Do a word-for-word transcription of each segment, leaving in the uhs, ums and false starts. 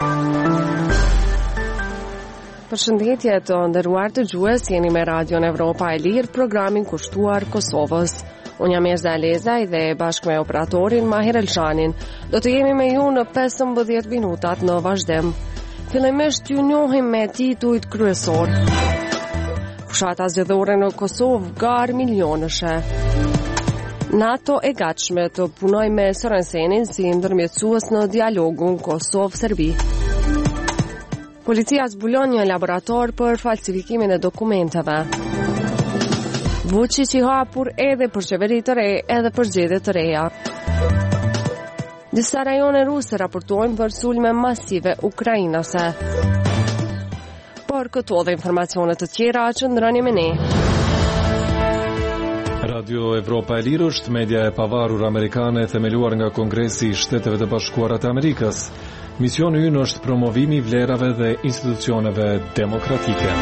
Përshëndetje të nderuar dëgjues, jeni me Radion Evropa e Lirë, programin kushtuar Kosovës. Unë jam Erza Lezaj dhe bashkë me operatorin Mahir Elshanin do të jemi me ju në pesëmbëdhjetë minutat në vazhdim. Fillimisht ju njohim me titujt kryesor. Fushata zgjedhore në Kosovë garë milionëshe. NATO e gatshme të punoj me Sorensenin si ndërmjetësues në dialogun Kosovë-Serbi. Policia zbulon një laborator për falsifikimin e dokumenteve. Vučić i hapur edhe për qeveri të re, edhe për zgjedhje të reja. Disa rajone ruse raportojnë për sulme masive ukrainase. Por këto dhe informacionet të tjera qëndroni me ne. Radio Evropa e Lirë është media e pavarur amerikane themeluar nga Kongresi i Shteteve të Bashkuara të Amerikës. Misioni ynë është promovimi i vlerave dhe institucioneve demokratike.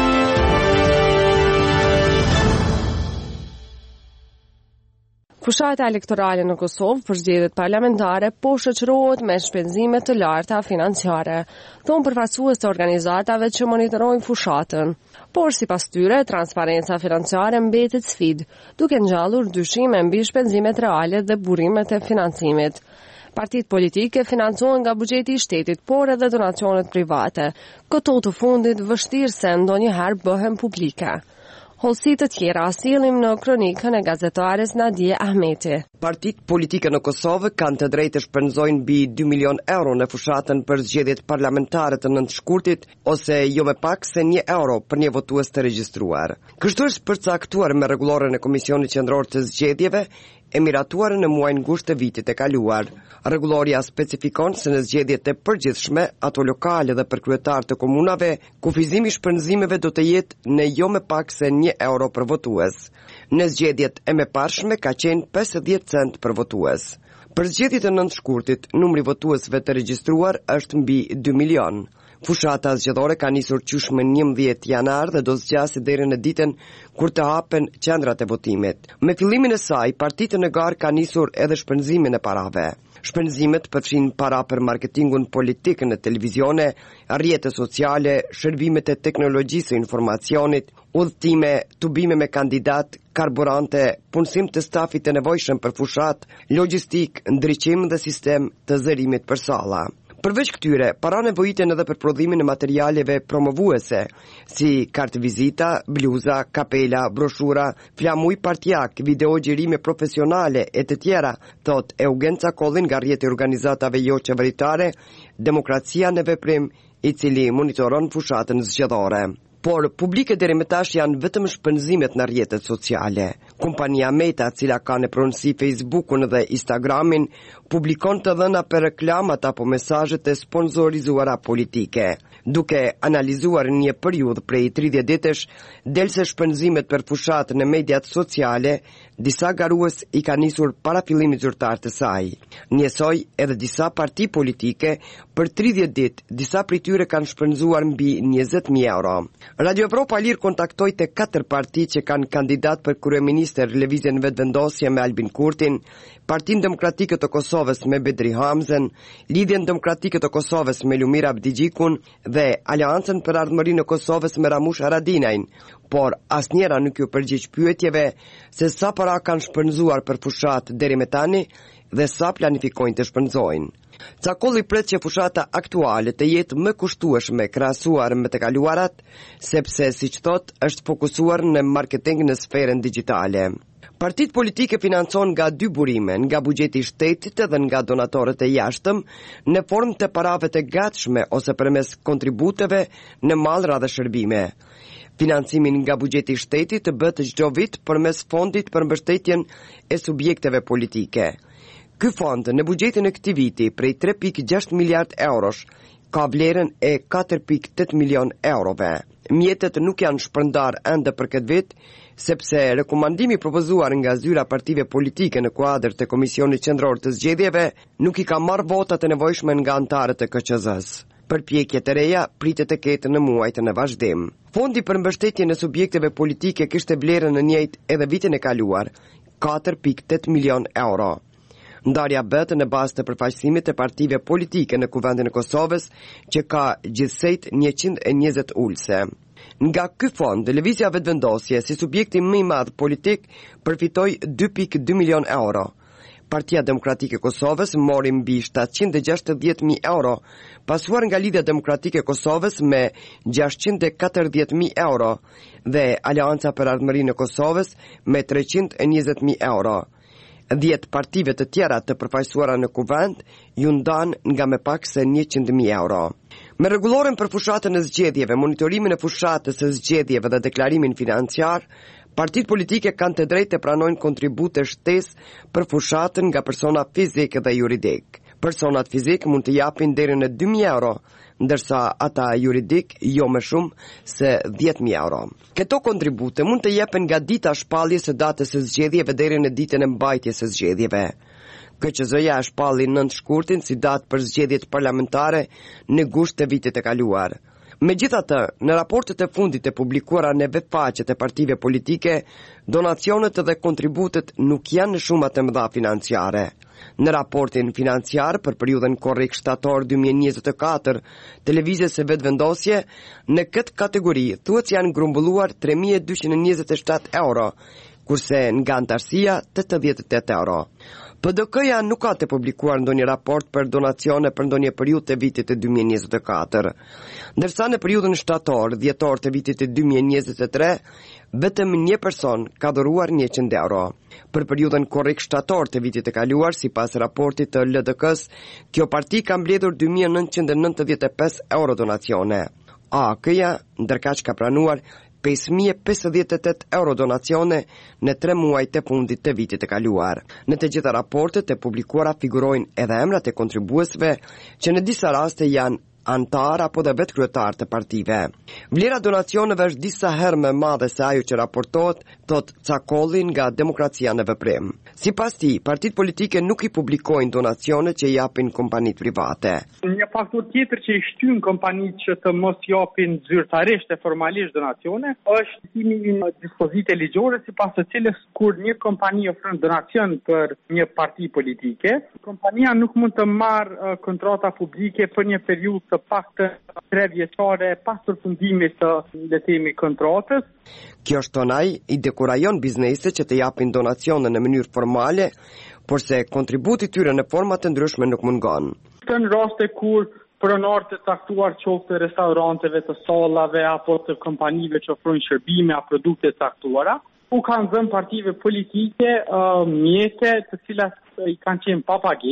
Fushata elektorale në Kosovë për zgjedhjet parlamentare po shoqërohet me shpenzime të larta financiare, thonë përfaqësues të organizatave që monitorojnë fushatën. Por sipas tyre, transparenca financiare mbetet sfidë, duke ngjallur dyshime mbi shpenzimet reale dhe burrimet e financimit. Partitë politike financohen nga buxheti i shtetit, por edhe donacionet private. Këto të fundit vështirë se ndonjëherë bëhen publike. Hollësi të tjera sillim në kronikën e gazetares Nadije Ahmeti. Partitë politike në Kosovë kanë të drejtë të shpenzojnë mbi dy milion euro në fushatën për zgjedhjet parlamentare të nëntë shkurtit, ose jo më pak se një euro për një votues të regjistruar. Kështu është përcaktuar me rregulloren e Komisionit Qendror të Zgjedhjeve, e miratuar në muajin gusht të vitit e kaluar. Rregulloria specifikon se në zgjedhjet e përgjithshme, ato lokale dhe për kryetar të komunave, kufizimi i shpenzimeve do të jetë në jo më pak se një euro për votues. Në zgjedhjet e mëparshme ka qenë pesëdhjetë cent për votues. Për zgjedhjet e nëntë shkurtit, numri votuesve të regjistruar është mbi dy milion. Fushata zgjedhore ka nisur qysh më njëmbëdhjetë janar dhe do zgjasë deri në ditën kur të hapen qendrat e votimit. Me fillimin e saj, partitë në garë ka nisur edhe shpenzimin e parave. Shpenzimet përfshin para për marketingun politik në televizione, rrjete sociale, shërbimet e teknologjisë së informacionit, udhëtime, tubime me kandidat, karburante, punësim të stafit të nevojshëm për fushat, logjistik, ndriçim dhe sistem të zërimit për salla. Përveç këtyre, para nevojiten edhe për prodhimin e materialeve promovuese, si kartë vizita, bluza, kapela, broshura, flamuj partjak, video gjërime profesionale e të tjera, thot Eugenca Kollin nga rrjeti organizatave jo qeveritare, Demokracia në veprim, i cili monitoron fushatën zgjedhore. Por publike deri më tash janë vetëm shpenzimet në rrjetet sociale. Kompania Meta, cila ka në pronësi Facebookun dhe Instagramin, publikon të dhëna për reklamat apo mesazhet e sponsorizuara politike. Duke analizuar një periudhë prej tridhjetë ditësh, del se shpenzimet për fushat në mediat sociale, disa garues i ka nisur para fillimit zyrtar të saj. Njësoj edhe disa parti politike, për tridhjetë ditë, disa prej tyre kanë shpenzuar mbi njëzet mijë euro. Radio Evropa Lirë kontaktoi të katër parti që kanë kandidat për kryeministër lëvizjen vetëvendosje me Albin Kurtin, Partinë Demokratike të Kosovës me Bedri Hamzen, Lidhjen Demokratike të Kosovës me Lumir Abdigjikun dhe Aleancën për Ardhmërinë e Kosovës me Ramush Haradinajin, por asnjëra nuk u përgjigj pyetjeve se sa para kanë shpenzuar për fushat deri më tani dhe sa planifikojnë të shpenzojnë. Cakolli pret që fushata aktuale të jetë më kushtueshme krahasuar me të kaluarat, sepse, siç thot, është fokusuar në marketing në sferën digjitale. Partitë politike financon nga dy burime, nga buxheti i shtetit dhe nga donatorët e jashtëm, në formë të parave të gatshme ose përmes kontributeve në mallra dhe shërbime. Financimin nga buxheti i shtetit bëhet çdo vit përmes fondit për mbështetjen e subjekteve politike. Ky fond në buxhetin e këtij viti prej tre pikë gjashtë miliard eurosh ka vlerën e katër pikë tetë milion eurove. Mjetet nuk janë shpërndar ende për këtë vit, sepse rekomandimi propozuar nga zyra partive politike në kuadër të Komisionit Qendror të Zgjedhjeve nuk i ka marrë votat e nevojshme nga anëtarët e K Q Z-s. Përpjekjet e reja pritet të ketë në muajt në vazhdim. Fondi për mbështetjen e subjekteve politike kishte vlerën në njëjtë edhe vitin e kaluar, katër pikë tetë milion euro. Ndarja bëhet në bazë të përfaqësimit të partive politike në Kuvendin e Kosovës, që ka gjithsejt njëqind e njëzet ulse. Nga ky fond, Lëvizja Vetëvendosje, si subjekti më i madh politik, përfitoi dy pikë dy milion euro. Partia Demokratike e Kosovës mori mbi shtatëqind e gjashtëdhjetë mijë euro, pasuar nga Lidhja Demokratike e Kosovës me gjashtëqind e katërdhjetë mijë euro dhe Aleanca për Ardhmërinë e Kosovës me treqind e njëzet mijë euro. Dhjetë partive të tjera të përfaqësuara në kuvend ju ndan nga me pak se njëqind mijë euro. Me rregulloren për fushatën e zgjedhjeve, monitorimin e fushatës së zgjedhjeve dhe deklarimin financiar, partitë politike kanë të drejtë të pranojnë kontribute shtesë për fushatën nga persona fizik dhe juridik. Personat fizik mund të japin deri në dy mijë euro, ndërsa ata juridik jo më shumë se dhjetë mijë euro. Këto kontribute mund të jepen nga dita shpalljes së datës së zgjedhjeve deri në ditën e mbajtjes së zgjedhjeve. K Q Z-ja e shpalli nëntë shkurtin si datë për zgjedhjet parlamentare në gusht të vitit e kaluar. Megjithatë, në raportet e fundit e publikuara në webfaqet e partive politike, donacionet dhe kontributet nuk janë në shumë të mëdha financiare. Në raportin financiar për periudhën korrik shtator dy mijë e njëzet e katër, Televizjes së Vetëvendosje, në këtë kategori thuhet se janë grumbulluar tre mijë e dyqind e njëzet e shtatë euro, kurse nga antarësia tetëdhjetë e tetë euro. P D K-ja nuk ka të publikuar ndonjë raport për donacione për ndonjë periudhë të vitit të dy mijë e njëzet e katër. Ndërsa në periudhën shtator dhjetor të vitit të dy mijë e njëzet e tre, vetëm një person ka dhuruar njëqind euro. Për periudhën korrik shtator të vitit të kaluar, sipas raportit të L D K-s, kjo parti ka mbledhur dy mijë nëntëqind e nëntëdhjetë e pesë euro donacione. A K-ja ndërkaq ka pranuar pesë mijë e pesëdhjetë e tetë euro donacione në tre muajt e fundit të vitit të kaluar. Në të gjitha raportet e publikuara figurojnë edhe emrat e kontribuesve që në disa raste janë antar apo dhe vetë kryetar të partive. Vlera donacioneve është disa herë më madhe se ajo që raportohet, thot Cakolli nga Demokracia në Veprim. Sipas tij, partitë politike nuk i publikojnë donacionet që japin kompanitë private. Një faktor tjetër që i shtyn kompanitë që të mos japin zyrtarisht e formalisht donacione është ktimi i një dispozite ligjore sipas së cilës kur një kompani ofron donacion për një parti politike, kompania nuk mund të marrë uh, kontrata publike për një periudhë të paktën tre vjeçare pas përfundimit të le të themi kontratës. Kjo shtonaj i dekurajon bizneset që të japin donacione në mënyrë formale, por se kontributi tyre në forma të ndryshme nuk mungon. Në raste kur pronarët të caktuar qoftë të restoranteve, të sallave apo të kompanive që ofrojnë shërbime a produkte të caktuara, u kanë dhënë partive politike uh, mjete të cilat i kanë qenë pa pagesë.